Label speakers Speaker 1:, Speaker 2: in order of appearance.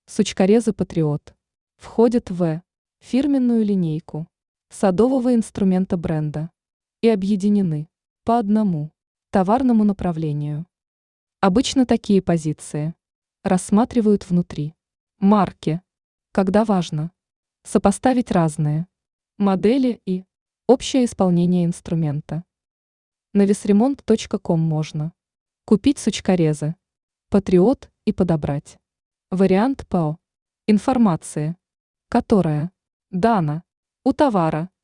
Speaker 1: Сучкорезы «Патриот» входят в фирменную линейку садового инструмента бренда и объединены по одному товарному направлению. Обычно такие позиции рассматривают внутри марки, когда важно сопоставить разные модели и общее исполнение инструмента. На весремонт.ком можно купить сучкорезы «Патриот» и подобрать вариант по информации, которая дана у товара.